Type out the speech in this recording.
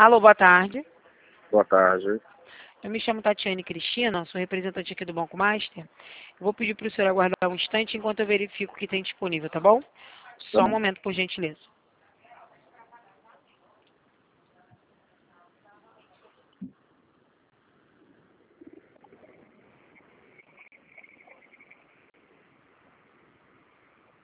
Alô, boa tarde. Boa tarde. Eu me chamo Tatiane Cristina, sou representante aqui do Banco Master. Eu vou pedir para o senhor aguardar um instante enquanto eu verifico o que tem disponível, tá bom? Tá Só um bom. momento, por gentileza.